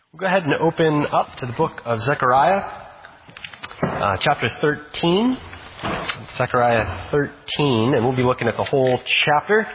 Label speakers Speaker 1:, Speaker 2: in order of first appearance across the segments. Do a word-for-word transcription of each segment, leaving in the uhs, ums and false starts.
Speaker 1: Go ahead and open up to the book of Zechariah, uh, chapter thirteen. Zechariah thirteen, and we'll be looking at the whole chapter.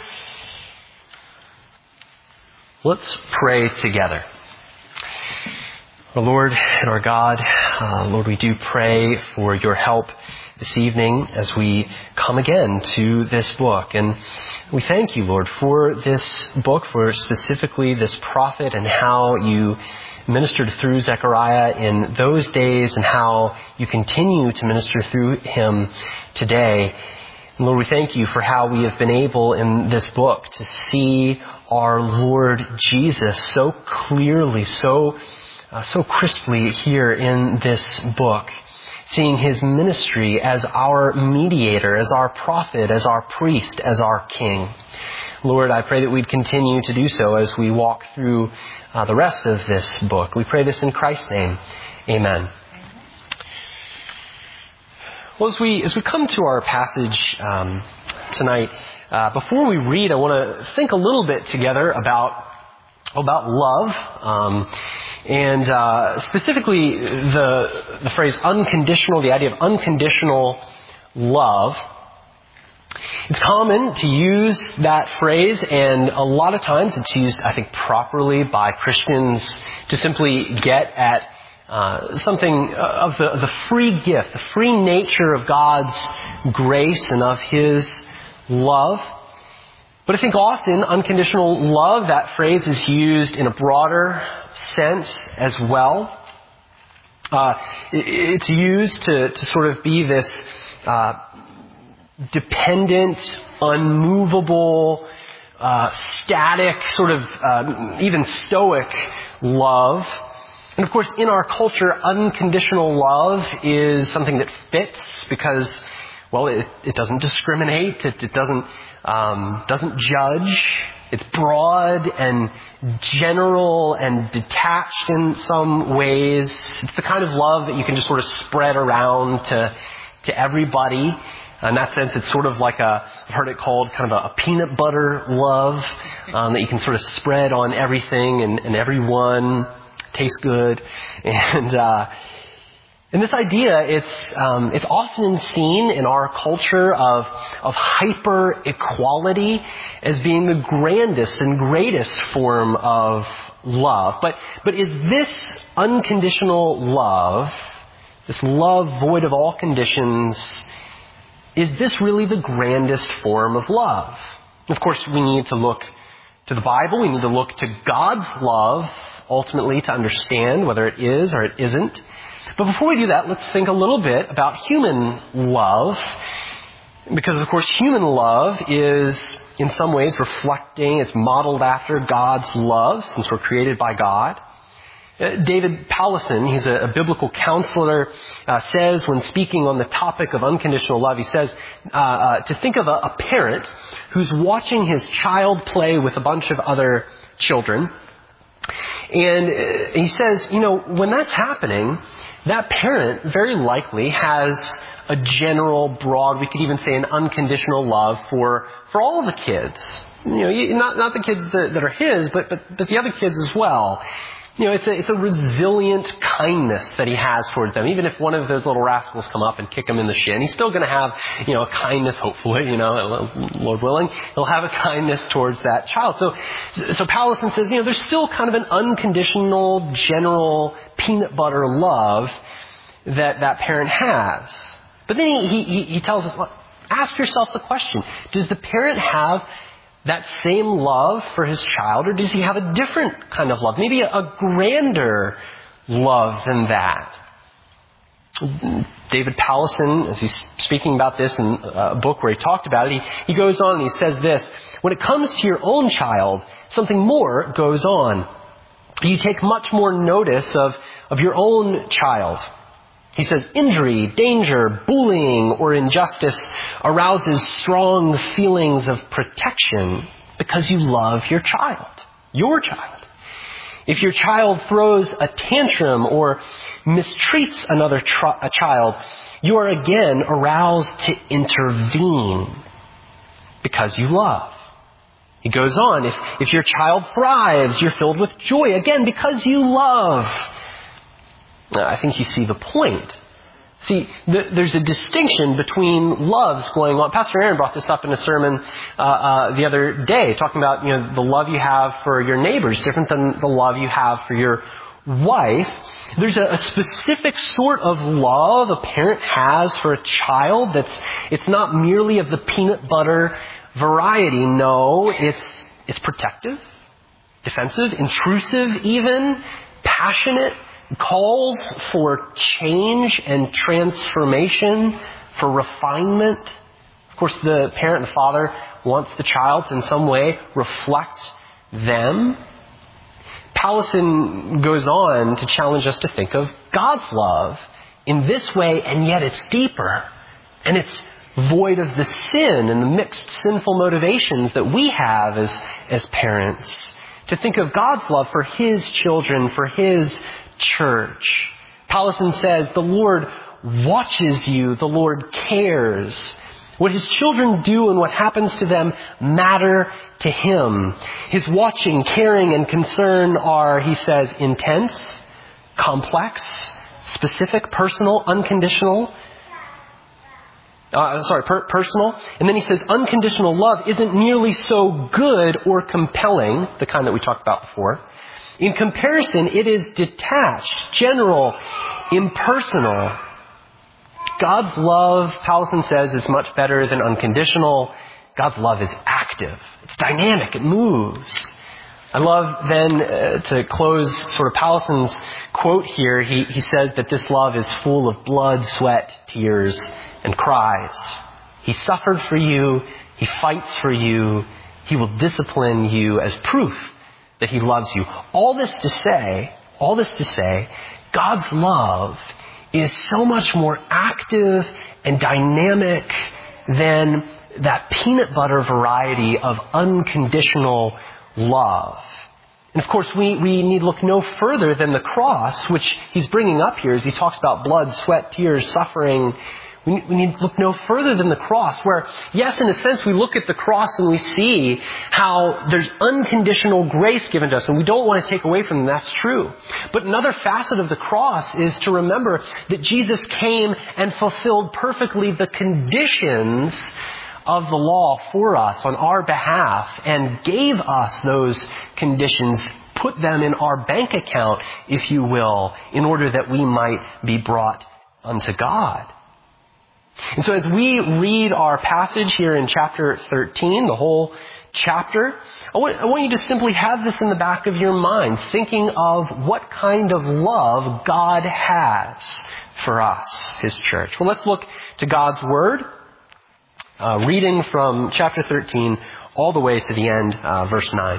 Speaker 1: Let's pray together. Our Lord and our God, uh, Lord, we do pray for your help this evening as we come again to this book. And we thank you, Lord, for this book, for specifically this prophet and how you ministered through Zechariah in those days and how you continue to minister through him today. And Lord, we thank you for how we have been able in this book to see our Lord Jesus so clearly, so uh, so crisply here in this book, seeing his ministry as our mediator, as our prophet, as our priest, as our king. Lord, I pray that we'd continue to do so as we walk through uh, the rest of this book. We pray this in Christ's name. Amen. Well, as we as we come to our passage um, tonight, uh, before we read, I want to think a little bit together about about love, um, and uh, specifically the the phrase unconditional, the idea of unconditional love. It's common to use that phrase, and a lot of times it's used, I think, properly by Christians to simply get at uh, something of the, the free gift, the free nature of God's grace and of His love. But I think often unconditional love, that phrase is used in a broader sense as well. Uh, it's used to, to sort of be this uh, dependent, unmovable, uh, static, sort of uh, even stoic love. And of course, in our culture, unconditional love is something that fits because, well, it, it doesn't discriminate. It, it doesn't um, doesn't judge. It's broad and general and detached in some ways. It's the kind of love that you can just sort of spread around to to everybody. In that sense, it's sort of like a, I've heard it called kind of a, a peanut butter love um, that you can sort of spread on everything and, and everyone. Tastes good. And uh, and this idea, it's um, it's often seen in our culture of of hyper equality as being the grandest and greatest form of love. But but is this unconditional love, this love void of all conditions, is this really the grandest form of love? Of course, we need to look to the Bible. We need to look to God's love, ultimately, to understand whether it is or it isn't. But before we do that, let's think a little bit about human love. Because, of course, human love is, in some ways, reflecting, it's modeled after God's love, since we're created by God. Uh, David Powlison, he's a, a biblical counselor, uh, says when speaking on the topic of unconditional love, he says uh, uh, to think of a, a parent who's watching his child play with a bunch of other children. And uh, he says, you know, when that's happening, that parent very likely has a general, broad, we could even say an unconditional love for, for all of the kids. You know, not, not the kids that, that are his, but, but, but the other kids as well. You know, it's a, it's a resilient kindness that he has towards them. Even if one of those little rascals come up and kick him in the shin, he's still going to have, you know, a kindness, hopefully, you know, Lord willing. He'll have a kindness towards that child. So, so Powlison says, you know, there's still kind of an unconditional, general peanut butter love that that parent has. But then he, he, he tells us, well, ask yourself the question, does the parent have that same love for his child, or does he have a different kind of love? Maybe a, a grander love than that. David Powlison, as he's speaking about this in a book where he talked about it, he, he goes on and he says this: when it comes to your own child, something more goes on. You take much more notice of, of your own child. He says, injury, danger, bullying, or injustice arouses strong feelings of protection because you love your child, your child. If your child throws a tantrum or mistreats another tr- a child, you are again aroused to intervene because you love. He goes on, if, if your child thrives, you're filled with joy, again, because you love. Now, I think you see the point. See, th- there's a distinction between loves going on. Pastor Aaron brought this up in a sermon uh, uh, the other day, talking about, you know, the love you have for your neighbors, different than the love you have for your wife. There's a, a specific sort of love a parent has for a child that's, it's not merely of the peanut butter variety. No, it's, it's protective, defensive, intrusive even, passionate, calls for change and transformation, for refinement. Of course, the parent and father wants the child to in some way reflect them. Powlison goes on to challenge us to think of God's love in this way, and yet it's deeper. And it's void of the sin and the mixed sinful motivations that we have as, as parents. To think of God's love for His children, for His church. Powlison says, the Lord watches you, the Lord cares. What His children do and what happens to them matter to Him. His watching, caring, and concern are, he says, intense, complex, specific, personal, unconditional. Uh, sorry, per- personal. And then he says, unconditional love isn't nearly so good or compelling, the kind that we talked about before. In comparison, it is detached, general, impersonal. God's love, Powlison says, is much better than unconditional. God's love is active. It's dynamic. It moves. I love then, uh, to close sort of Powlison's quote here, he, he says that this love is full of blood, sweat, tears, and cries. He suffered for you. He fights for you. He will discipline you as proof that He loves you. All this to say, all this to say, God's love is so much more active and dynamic than that peanut butter variety of unconditional love. And of course, we, we need look no further than the cross, which he's bringing up here as he talks about blood, sweat, tears, suffering. We, we need to look no further than the cross, where, yes, in a sense, we look at the cross and we see how there's unconditional grace given to us, and we don't want to take away from them. That's true. But another facet of the cross is to remember that Jesus came and fulfilled perfectly the conditions of the law for us on our behalf and gave us those conditions, put them in our bank account, if you will, in order that we might be brought unto God. And so as we read our passage here in chapter thirteen, the whole chapter, I want, I want you to simply have this in the back of your mind, thinking of what kind of love God has for us, His church. Well, let's look to God's Word, uh, reading from chapter thirteen all the way to the end, uh, verse nine.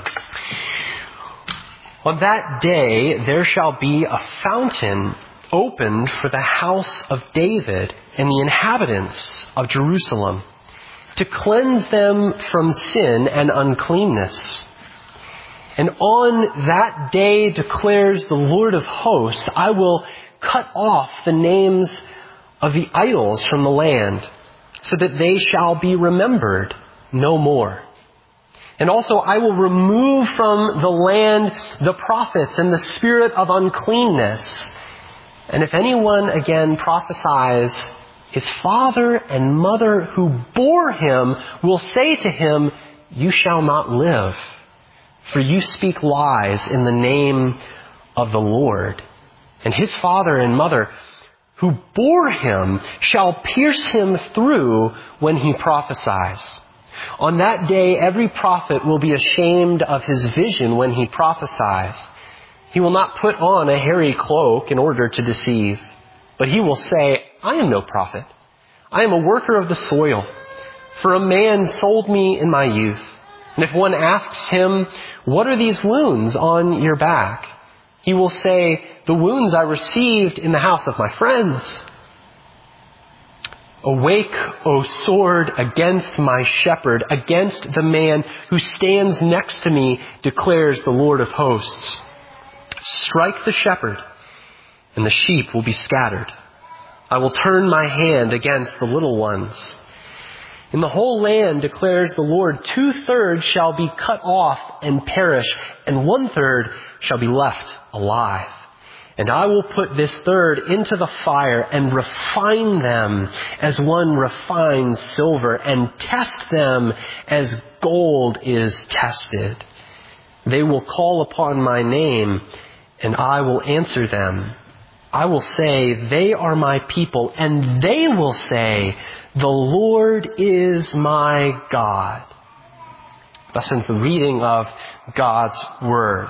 Speaker 1: On that day there shall be a fountain opened for the house of David and the inhabitants of Jerusalem, to cleanse them from sin and uncleanness. And on that day, declares the Lord of hosts, I will cut off the names of the idols from the land, so that they shall be remembered no more. And also I will remove from the land the prophets and the spirit of uncleanness. And if anyone again prophesies, his father and mother who bore him will say to him, you shall not live, for you speak lies in the name of the Lord. And his father and mother who bore him shall pierce him through when he prophesies. On that day every prophet will be ashamed of his vision when he prophesies. He will not put on a hairy cloak in order to deceive, but he will say, I am no prophet. I am a worker of the soil. For a man sold me in my youth. And if one asks him, what are these wounds on your back? He will say, the wounds I received in the house of my friends. Awake, O sword, against my shepherd, against the man who stands next to me, declares the Lord of hosts. Strike the shepherd, and the sheep will be scattered. I will turn my hand against the little ones, In the whole land, declares the Lord, two-thirds shall be cut off and perish, and one-third shall be left alive. And I will put this third into the fire and refine them as one refines silver, and test them as gold is tested. They will call upon my name, and I will answer them. I will say, they are my people, and they will say, the Lord is my God. Thus ends the reading of God's Word.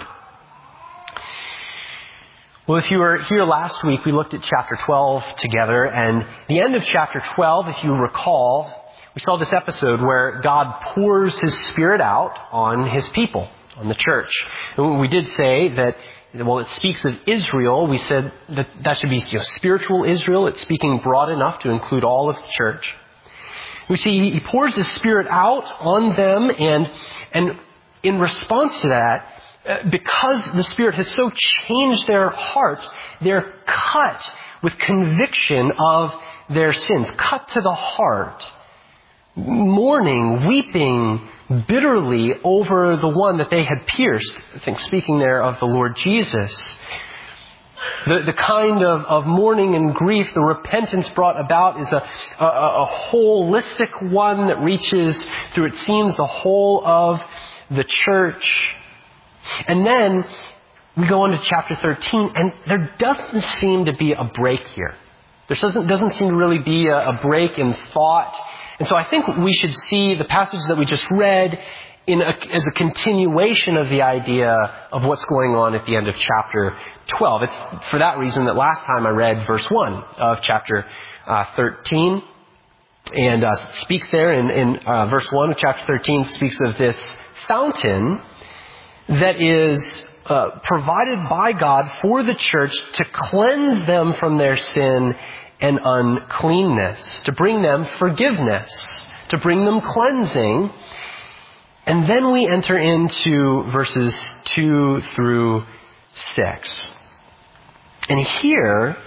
Speaker 1: Well, if you were here last week, we looked at chapter twelve together, and the end of chapter twelve, if you recall, we saw this episode where God pours His Spirit out on His people, on the church. And we did say that, well, it speaks of Israel. We said that that should be, you know, spiritual Israel. It's speaking broad enough to include all of the church. We see He pours His Spirit out on them, and and in response to that, because the Spirit has so changed their hearts, they're cut with conviction of their sins, cut to the heart, mourning, weeping bitterly over the one that they had pierced. I think speaking there of the Lord Jesus. The, the kind of, of mourning and grief, the repentance brought about is a, a, a holistic one that reaches through, it seems, the whole of the church. And then we go on to chapter thirteen, and there doesn't seem to be a break here. There doesn't, doesn't seem to really be a, a break in thought. And so I think we should see the passages that we just read in a, as a continuation of the idea of what's going on at the end of chapter twelve. It's for that reason that last time I read verse one of chapter uh, thirteen. And uh, speaks there in, in uh, verse one of chapter thirteen, speaks of this fountain that is uh, provided by God for the church to cleanse them from their sin and uncleanness, to bring them forgiveness, to bring them cleansing. And then we enter into verses two through six. And here,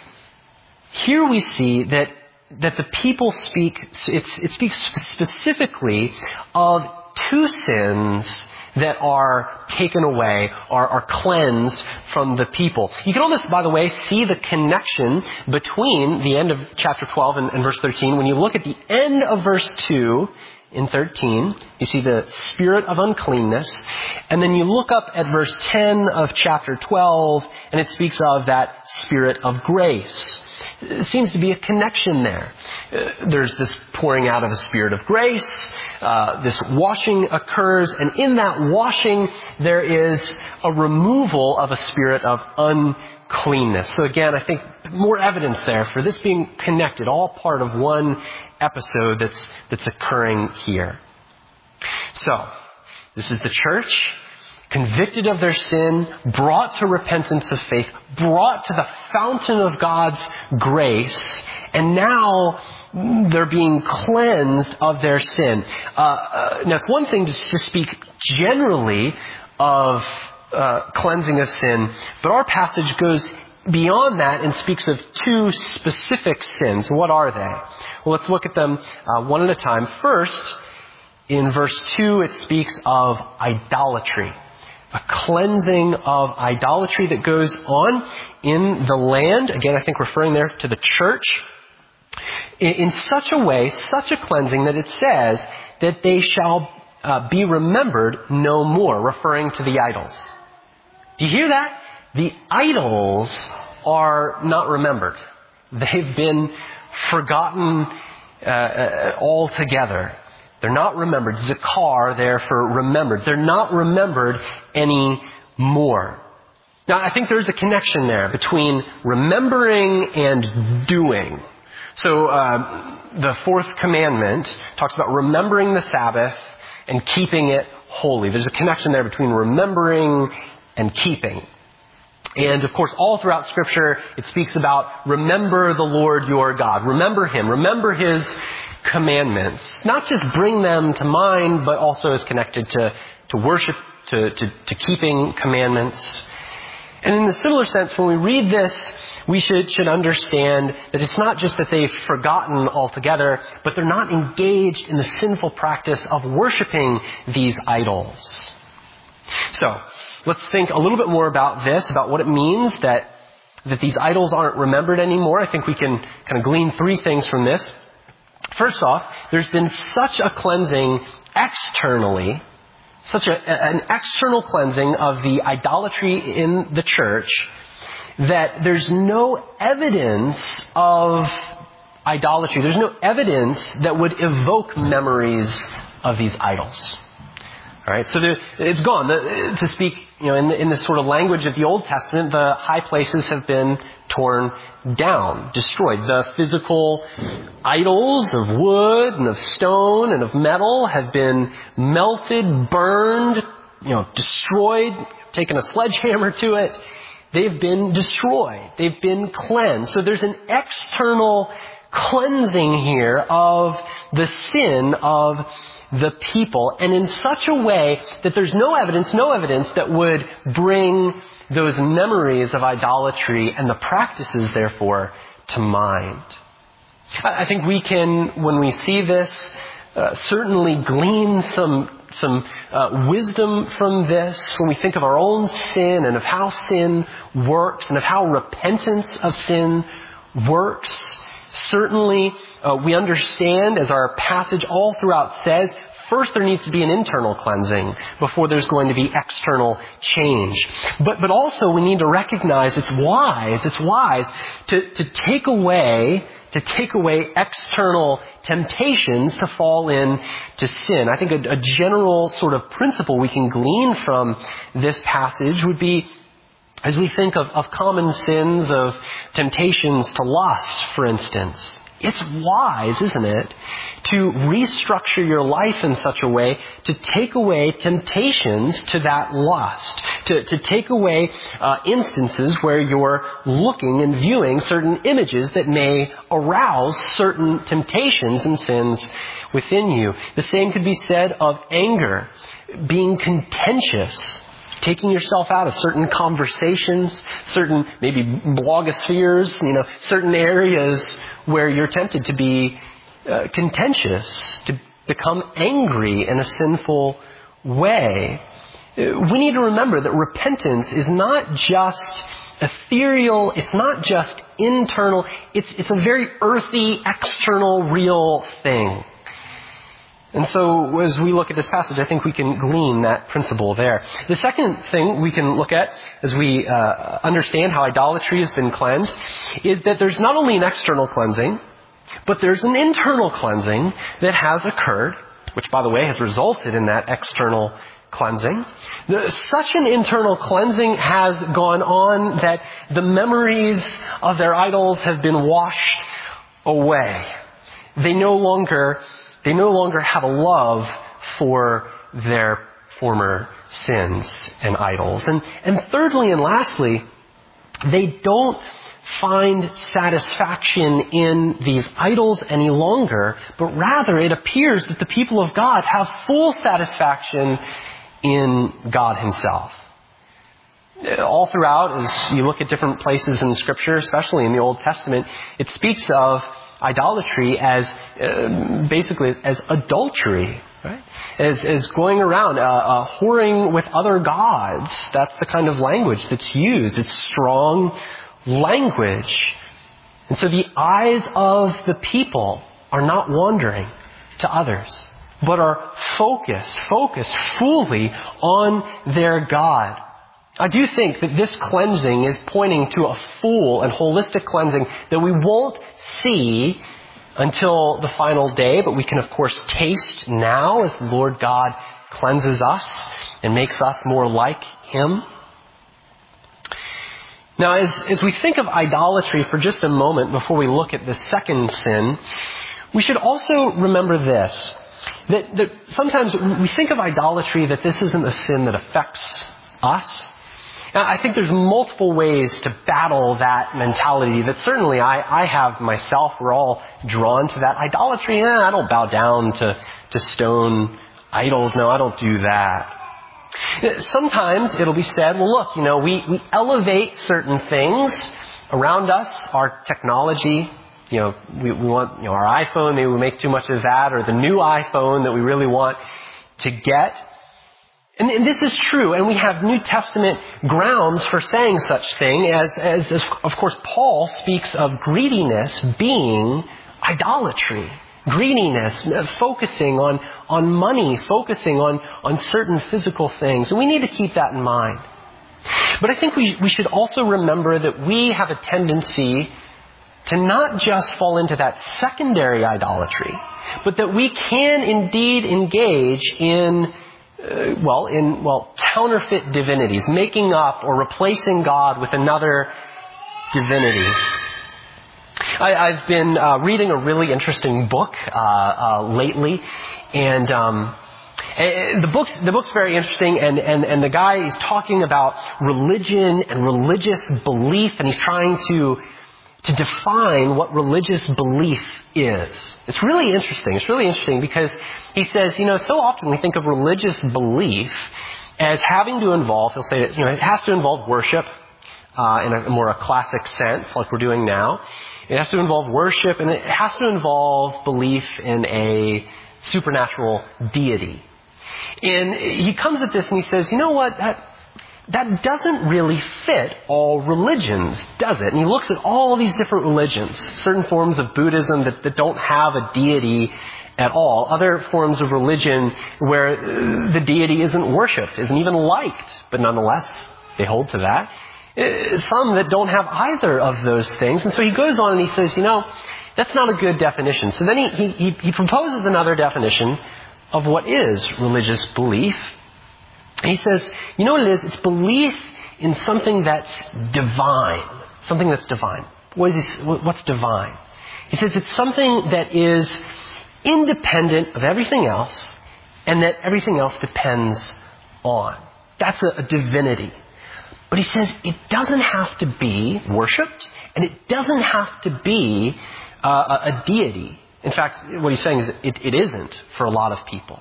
Speaker 1: here we see that, that the people speak, it's, it speaks specifically of two sins that are taken away, are, are cleansed from the people. You can almost, by the way, see the connection between the end of chapter twelve and, and verse thirteen. When you look at the end of verse two in thirteen, you see the spirit of uncleanness. And then you look up at verse ten of chapter twelve, and it speaks of that spirit of grace. It seems to be a connection there. Uh, there's this pouring out of a spirit of grace. Uh, this washing occurs, and in that washing there is a removal of a spirit of uncleanness. So again, I think more evidence there for this being connected, all part of one episode that's that's occurring here. So, this is the church, convicted of their sin, brought to repentance of faith, brought to the fountain of God's grace, and now they're being cleansed of their sin. Uh, uh, now, it's one thing to, to speak generally of uh, cleansing of sin, but our passage goes beyond that and speaks of two specific sins. What are they? Well, let's look at them uh, one at a time. First, in verse two, it speaks of idolatry. A cleansing of idolatry that goes on in the land. Again, I think referring there to the church. In such a way, such a cleansing that it says that they shall uh, be remembered no more, referring to the idols. Do you hear that? The idols are not remembered. They've been forgotten uh, uh, altogether. They're not remembered. Zakar there for remembered. They're not remembered anymore. Now, I think there's a connection there between remembering and doing. So uh, the fourth commandment talks about remembering the Sabbath and keeping it holy. There's a connection there between remembering and keeping. And of course, all throughout Scripture, it speaks about remember the Lord your God. Remember Him. Remember His commandments. Not just bring them to mind, but also is connected to, to worship, to, to, to keeping commandments. And in a similar sense, when we read this, we should, should understand that it's not just that they've forgotten altogether, but they're not engaged in the sinful practice of worshiping these idols. So, let's think a little bit more about this, about what it means that, that these idols aren't remembered anymore. I think we can kind of glean three things from this. First off, there's been such a cleansing externally, such a, an external cleansing of the idolatry in the church, that there's no evidence of idolatry. There's no evidence that would evoke memories of these idols. All right, so there, it's gone. The, to speak, you know, in, in this sort of language of the Old Testament, the high places have been torn down, destroyed. The physical idols of wood and of stone and of metal have been melted, burned, you know, destroyed, taken a sledgehammer to it. They've been destroyed. They've been cleansed. So there's an external cleansing here of the sin of the people, and in such a way that there's no evidence, no evidence that would bring those memories of idolatry and the practices, therefore, to mind. I think we can, when we see this, uh, certainly glean some some uh, wisdom from this when we think of our own sin and of how sin works and of how repentance of sin works. Certainly, uh, we understand, as our passage all throughout says, first there needs to be an internal cleansing before there's going to be external change. But but also we need to recognize it's wise, it's wise to, to take away to take away external temptations to fall into sin. I think a, a general sort of principle we can glean from this passage would be, as we think of, of common sins, of temptations to lust, for instance, it's wise, isn't it, to restructure your life in such a way to take away temptations to that lust, to, to take away uh, instances where you're looking and viewing certain images that may arouse certain temptations and sins within you. The same could be said of anger, being contentious, taking yourself out of certain conversations, certain maybe blogospheres, you know, certain areas where you're tempted to be uh, contentious, to become angry in a sinful way. We need to remember that repentance is not just ethereal, it's not just internal, it's, it's a very earthy, external, real thing. And so as we look at this passage, I think we can glean that principle there. The second thing we can look at as we uh, understand how idolatry has been cleansed is that there's not only an external cleansing, but there's an internal cleansing that has occurred, which, by the way, has resulted in that external cleansing. The, such an internal cleansing has gone on that the memories of their idols have been washed away. They no longer They no longer have a love for their former sins and idols. And, and thirdly and lastly, they don't find satisfaction in these idols any longer, but rather it appears that the people of God have full satisfaction in God Himself. All throughout, as you look at different places in Scripture, especially in the Old Testament, it speaks of idolatry as uh, basically as adultery, right? As, as going around, uh, uh, whoring with other gods. That's the kind of language that's used. It's strong language. And so the eyes of the people are not wandering to others, but are focused, focused fully on their God. I do think that this cleansing is pointing to a full and holistic cleansing that we won't see until the final day, but we can, of course, taste now as the Lord God cleanses us and makes us more like Him. Now, as, as we think of idolatry for just a moment before we look at the second sin, we should also remember this, that, that sometimes we think of idolatry that this isn't a sin that affects us. I think there's multiple ways to battle that mentality that certainly I, I have myself. We're all drawn to that. Idolatry, eh, I don't bow down to, to stone idols. No, I don't do that. Sometimes it'll be said, well, look, you know, we, we elevate certain things around us, our technology. You know, we, we want, you know, our iPhone, maybe we make too much of that, or the new iPhone that we really want to get. And, and this is true, and we have New Testament grounds for saying such thing, as, as, as of course Paul speaks of greediness being idolatry. Greediness, focusing on, on money, focusing on, on certain physical things. And we need to keep that in mind. But I think we, we should also remember that we have a tendency to not just fall into that secondary idolatry, but that we can indeed engage in, uh, well, in, well, counterfeit divinities, making up or replacing God with another divinity. I, I've been uh, reading a really interesting book uh, uh, lately, and um, the book's the book's very interesting. And, and, and the guy is talking about religion and religious belief, and he's trying to to define what religious belief is. It's really interesting. It's really interesting because he says, you know, so often we think of religious belief as having to involve. He'll say that, you know, it has to involve worship uh, in a more a classic sense, like we're doing now. It has to involve worship, and it has to involve belief in a supernatural deity. And he comes at this and he says, you know what, that, that doesn't really fit all religions, does it? And he looks at all these different religions, certain forms of Buddhism that, that don't have a deity at all, other forms of religion where the deity isn't worshipped, isn't even liked, but nonetheless, they hold to that. Some that don't have either of those things. And so he goes on and he says, you know, that's not a good definition. So then he, he, he proposes another definition of what is religious belief. And he says, you know what it is? It's belief in something that's divine. Something that's divine. What is he, what's divine? He says it's something that is independent of everything else and that everything else depends on. That's a, a divinity. But he says it doesn't have to be worshipped, and it doesn't have to be uh, a, a deity. In fact, what he's saying is it, it isn't for a lot of people.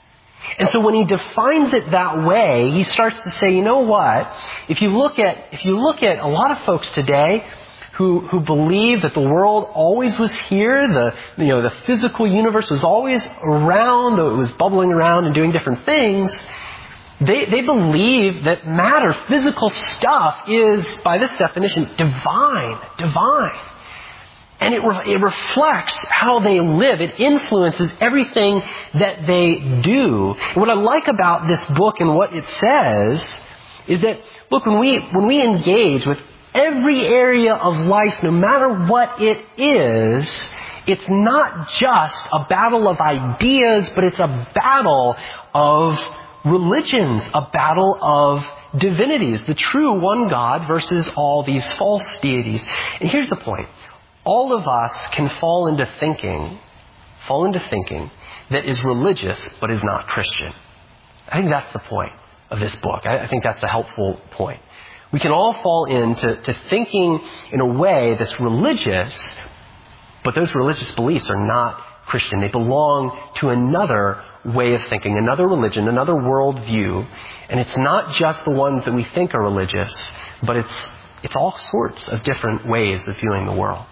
Speaker 1: And so when he defines it that way, he starts to say, you know what? If you look at if you look at a lot of folks today who who believe that the world always was here, the you know the physical universe was always around, it was bubbling around and doing different things. They, they believe that matter, physical stuff, is, by this definition, divine. Divine. And it, re- it reflects how they live. It influences everything that they do. And what I like about this book and what it says is that, look, when we, when we engage with every area of life, no matter what it is, it's not just a battle of ideas, but it's a battle of religions, a battle of divinities, the true one God versus all these false deities. And here's the point. All of us can fall into thinking, fall into thinking that is religious but is not Christian. I think that's the point of this book. I, I think that's a helpful point. We can all fall into to thinking in a way that's religious, but those religious beliefs are not Christian. They belong to another way of thinking, another religion, another worldview. And it's not just the ones that we think are religious, but it's it's all sorts of different ways of viewing the world.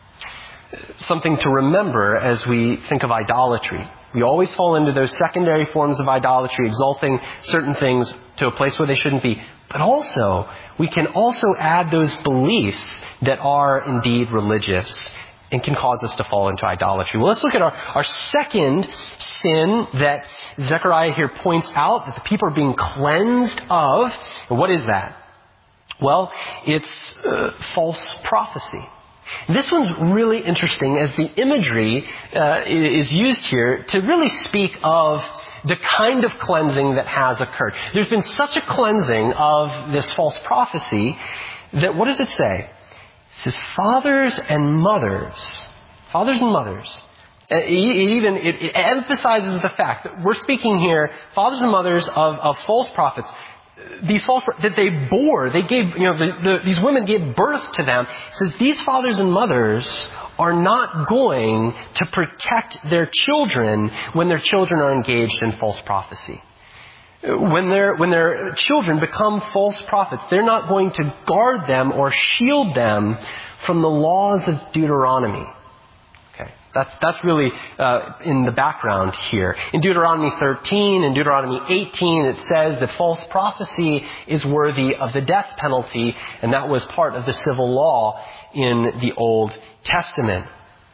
Speaker 1: Something to remember as we think of idolatry. We always fall into those secondary forms of idolatry, exalting certain things to a place where they shouldn't be. But also, we can also add those beliefs that are indeed religious and can cause us to fall into idolatry. Well, let's look at our, our second sin that Zechariah here points out that the people are being cleansed of. And what is that? Well, it's uh, false prophecy. This one's really interesting as the imagery uh, is used here to really speak of the kind of cleansing that has occurred. There's been such a cleansing of this false prophecy that, what does it say? It says fathers and mothers. Fathers and mothers. It even it, it emphasizes the fact that we're speaking here, fathers and mothers of, of false prophets. These false that they bore, they gave, you know, the, the, these women gave birth to them. It says these fathers and mothers are not going to protect their children when their children are engaged in false prophecy. When their, when their children become false prophets, they're not going to guard them or shield them from the laws of Deuteronomy. Okay, that's, that's really uh, in the background here. In Deuteronomy thirteen and Deuteronomy eighteen, it says that false prophecy is worthy of the death penalty, and that was part of the civil law in the Old Testament.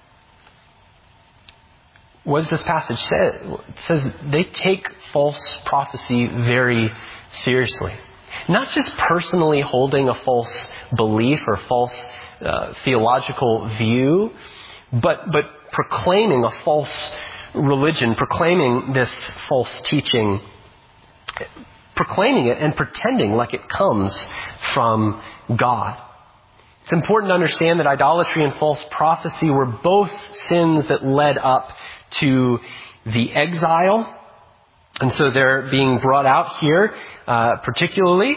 Speaker 1: What does this passage say? It says they take false prophecy very seriously. Not just personally holding a false belief or false uh, theological view, but, but proclaiming a false religion, proclaiming this false teaching, proclaiming it and pretending like it comes from God. It's important to understand that idolatry and false prophecy were both sins that led up to the exile. And so they're being brought out here, uh, particularly.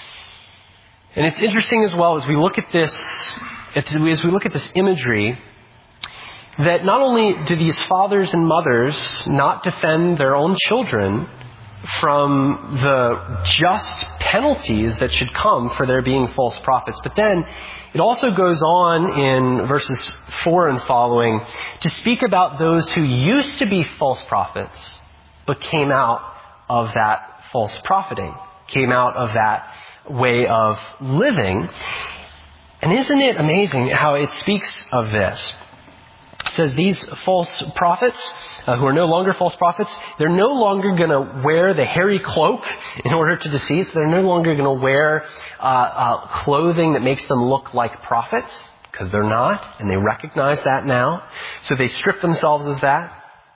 Speaker 1: And it's interesting as well as we look at this, as we look at this imagery, that not only do these fathers and mothers not defend their own children from the just penalties that should come for their being false prophets, but then it also goes on in verses four and following to speak about those who used to be false prophets, but came out of that false profiting, came out of that way of living. And isn't it amazing how it speaks of this? It says these false prophets, uh, who are no longer false prophets, they're no longer going to wear the hairy cloak in order to deceive. So they're no longer going to wear uh, uh, clothing that makes them look like prophets, because they're not, and they recognize that now. So they strip themselves of that.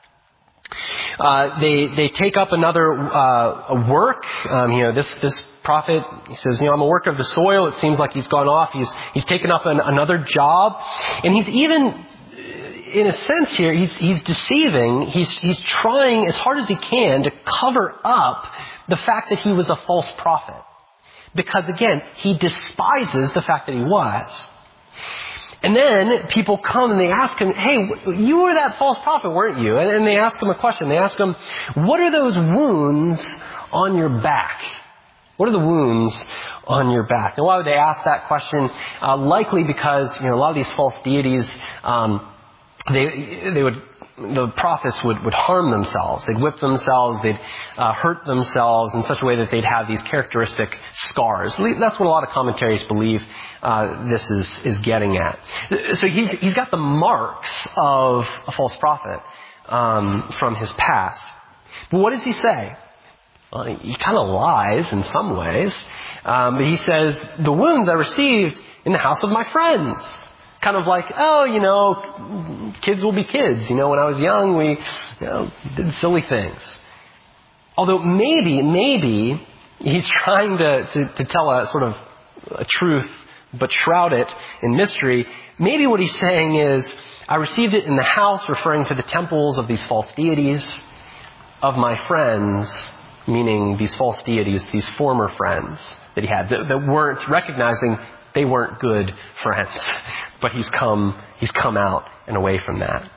Speaker 1: Uh, they they take up another uh, work. Um, you know, this this prophet, he says, you know, I'm a worker of the soil. It seems like he's gone off. He's he's taken up an, another job, and he's even, in a sense here, he's he's deceiving. He's he's trying as hard as he can to cover up the fact that he was a false prophet, because again, he despises the fact that he was. And then people come and they ask him, hey, you were that false prophet, weren't you? And, and they ask him a question. They ask him, what are those wounds on your back? What are the wounds on your back? And why would they ask that question? Uh, likely because, you know, a lot of these false deities, um, they they would, the prophets would, would harm themselves. They'd whip themselves. They'd uh, hurt themselves in such a way that they'd have these characteristic scars. That's what a lot of commentaries believe uh, this is, is getting at. So he's, he's got the marks of a false prophet um, from his past. But what does he say? Well, he kind of lies in some ways. Um, but he says, the wounds I received in the house of my friends. Kind of like, oh, you know, kids will be kids. You know, when I was young, we, you know, did silly things. Although maybe, maybe he's trying to, to, to tell a sort of a truth, but shroud it in mystery. Maybe what he's saying is, I received it in the house, referring to the temples of these false deities, of my friends, meaning these false deities, these former friends that he had, that, that weren't recognizing they weren't good friends. But he's come, he's come out and away from that.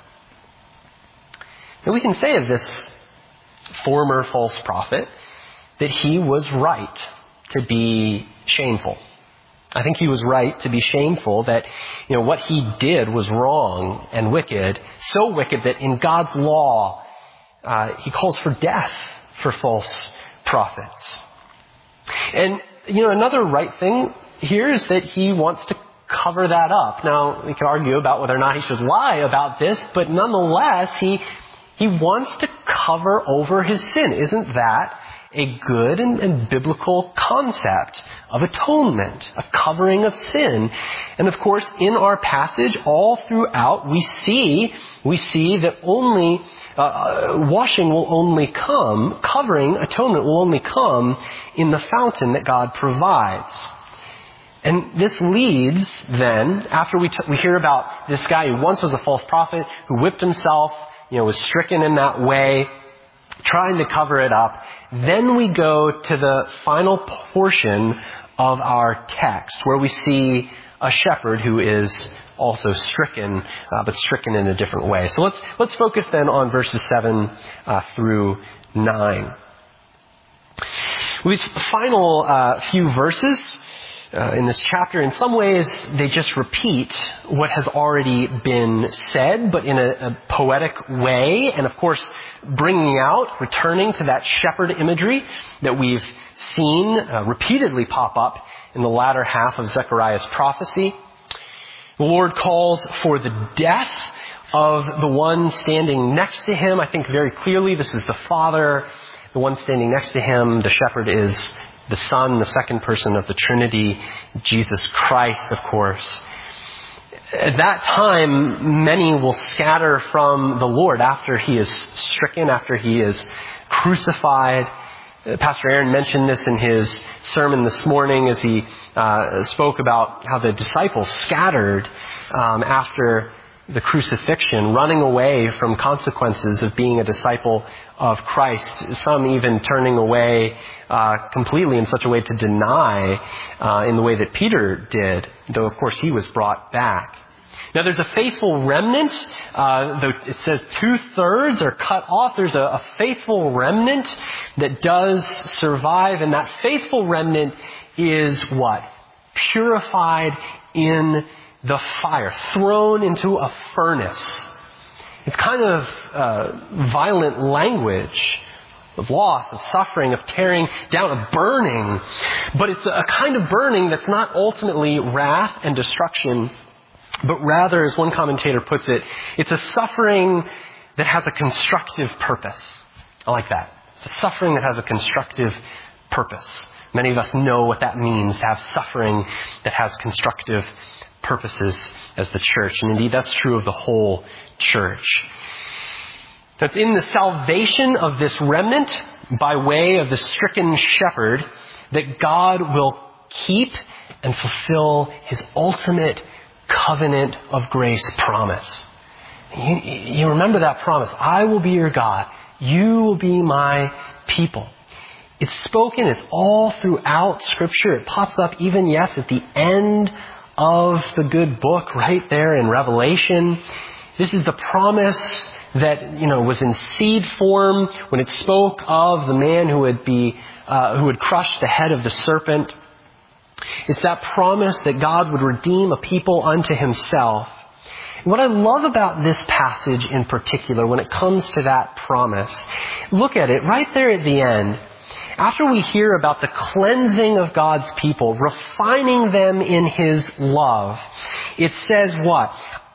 Speaker 1: And we can say of this former false prophet that he was right to be shameful. I think he was right to be shameful, that, you know, what he did was wrong and wicked, so wicked that in God's law, uh, he calls for death for false prophets. And, you know, another right thing here is that he wants to cover that up. Now, we could argue about whether or not he should lie about this, but nonetheless, he he wants to cover over his sin. Isn't that a good and, and biblical concept of atonement, a covering of sin? And of course, in our passage, all throughout, we see we see that only uh, washing will only come, covering, atonement will only come in the fountain that God provides. And this leads then, after we, t- we hear about this guy who once was a false prophet, who whipped himself, you know, was stricken in that way, trying to cover it up, then we go to the final portion of our text, where we see a shepherd who is also stricken, uh, but stricken in a different way. So let's let's focus then on verses seven uh, through nine. Well, these final uh, few verses uh, in this chapter, in some ways, they just repeat what has already been said, but in a, a poetic way, and of course, bringing out, returning to that shepherd imagery that we've seen uh, repeatedly pop up in the latter half of Zechariah's prophecy. The Lord calls for the death of the one standing next to him. I think very clearly this is the Father. The one standing next to him, the shepherd, is the Son, the second person of the Trinity, Jesus Christ, of course. At that time, many will scatter from the Lord after he is stricken, after he is crucified. Pastor Aaron mentioned this in his sermon this morning as he uh, spoke about how the disciples scattered um, after the crucifixion, running away from consequences of being a disciple of Christ. Some even turning away uh, completely in such a way to deny uh, in the way that Peter did, though of course he was brought back. Now there's a faithful remnant, uh, though it says two-thirds are cut off. There's a, a faithful remnant that does survive, and that faithful remnant is what? Purified in the fire, thrown into a furnace. It's kind of uh, violent language of loss, of suffering, of tearing down, of burning. But it's a kind of burning that's not ultimately wrath and destruction, but rather, as one commentator puts it, it's a suffering that has a constructive purpose. I like that. It's a suffering that has a constructive purpose. Many of us know what that means, to have suffering that has constructive purposes as the church. And indeed, that's true of the whole church. That's in the salvation of this remnant by way of the stricken shepherd that God will keep and fulfill his ultimate covenant of grace promise. You, you remember that promise. I will be your God. You will be my people. It's spoken. It's all throughout Scripture. It pops up even, yes, at the end of the good book right there in Revelation. This is the promise that, you know, was in seed form when it spoke of the man who would be, uh, who would crush the head of the serpent. It's that promise that God would redeem a people unto himself. What I love about this passage in particular, when it comes to that promise, look at it right there at the end. After we hear about the cleansing of God's people, refining them in his love, it says what?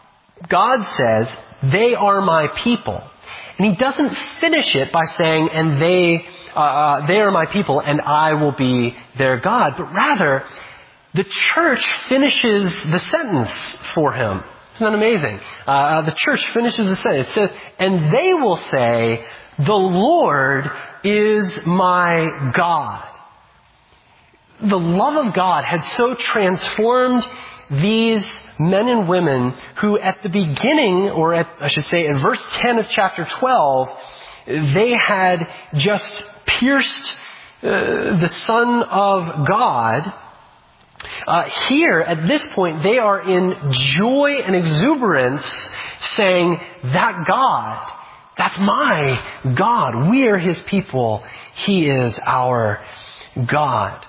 Speaker 1: God says, they are my people. And he doesn't finish it by saying, and they, uh, they are my people and I will be their God. But rather, the church finishes the sentence for him. Isn't that amazing? Uh, the church finishes the sentence. It says, and they will say, the Lord is my God. The love of God had so transformed these men and women who at the beginning, or at, I should say, in verse ten of chapter twelve, they had just pierced uh, the Son of God. Uh, here, at this point, they are in joy and exuberance saying, that God, that's my God. We are his people. He is our God.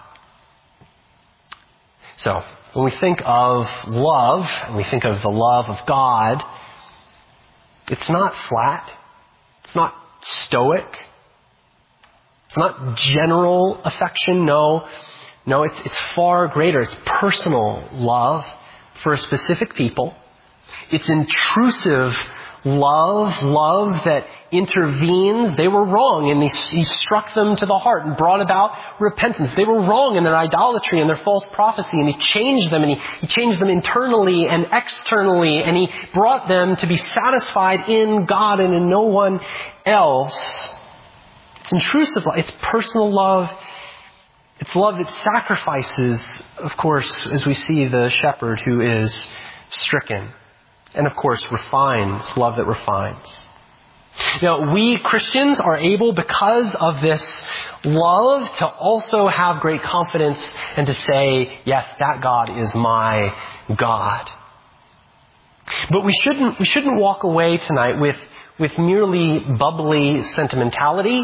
Speaker 1: So, when we think of love, and we think of the love of God, it's not flat. It's not stoic. It's not general affection. No, no, it's, it's far greater. It's personal love for a specific people. It's intrusive love, love that intervenes. They were wrong, and he, he struck them to the heart and brought about repentance. They were wrong in their idolatry and their false prophecy, and he changed them, and he, he changed them internally and externally, and he brought them to be satisfied in God and in no one else. It's intrusive love. It's personal love. It's love that sacrifices, of course, as we see the shepherd who is stricken. And of course, refines, love that refines. Now, we Christians are able, because of this love, to also have great confidence and to say, yes, that God is my God. But we shouldn't, we shouldn't walk away tonight with, with merely bubbly sentimentality.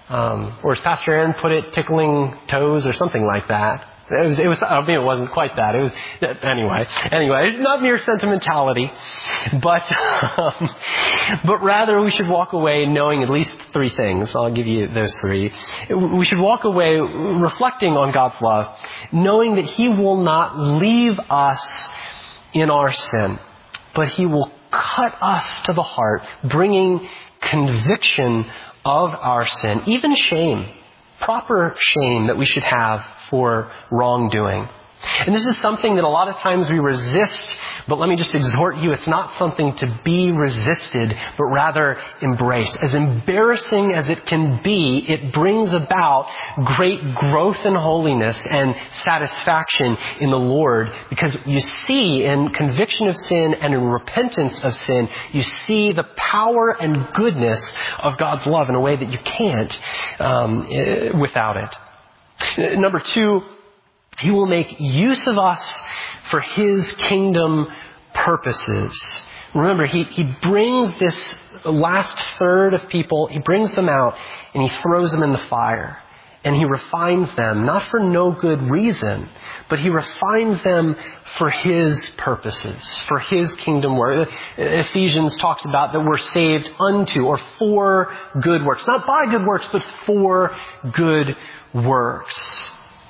Speaker 1: Um, or as Pastor Aaron put it, tickling toes or something like that. It was, it was, I mean, it wasn't quite that. It was, anyway, anyway, not mere sentimentality, but, um, but rather we should walk away knowing at least three things. I'll give you those three. We should walk away reflecting on God's love, knowing that He will not leave us in our sin, but He will cut us to the heart, bringing conviction of our sin, even shame. Proper shame that we should have for wrongdoing. And this is something that a lot of times we resist, but let me just exhort you, it's not something to be resisted, but rather embraced. As embarrassing as it can be, it brings about great growth in holiness and satisfaction in the Lord, because you see in conviction of sin and in repentance of sin, you see the power and goodness of God's love in a way that you can't um, without it. Number two, He will make use of us for His kingdom purposes. Remember, He, he brings this last third of people, He brings them out and He throws them in the fire. And He refines them, not for no good reason, but He refines them for His purposes, for His kingdom work. Ephesians talks about that we're saved unto, or for good works. Not by good works, but for good works.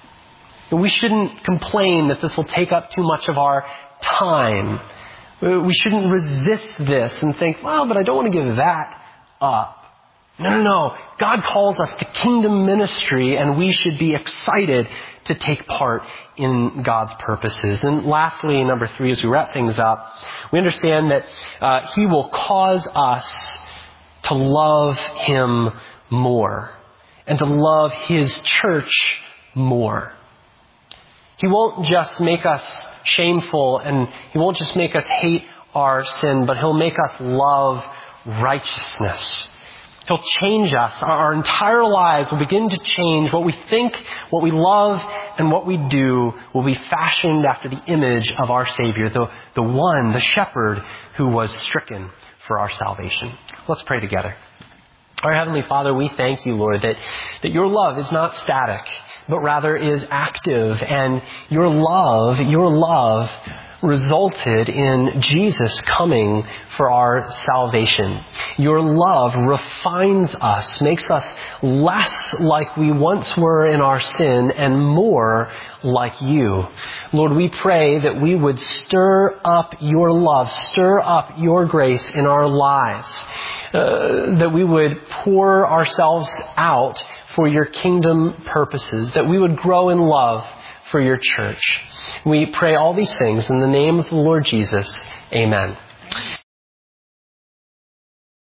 Speaker 1: We shouldn't complain that this will take up too much of our time. We shouldn't resist this and think, well, but I don't want to give that up. No, no, no. God calls us to kingdom ministry, and we should be excited to take part in God's purposes. And lastly, number three, as we wrap things up, we understand that uh, He will cause us to love Him more and to love His church more. He won't just make us shameful, and He won't just make us hate our sin, but He'll make us love righteousness. He'll change us. Our entire lives will begin to change. What we think, what we love, and what we do will be fashioned after the image of our Savior, the, the one, the shepherd, who was stricken for our salvation. Let's pray together. Our Heavenly Father, we thank You, Lord, that, that Your love is not static, but rather is active. And Your love, Your love resulted in Jesus coming for our salvation. Your love refines us, makes us less like we once were in our sin and more like You. Lord, we pray that we would stir up Your love, stir up Your grace in our lives, uh, that we would pour ourselves out for Your kingdom purposes, that we would grow in love for Your church. We pray all these things in the name of the Lord Jesus. Amen.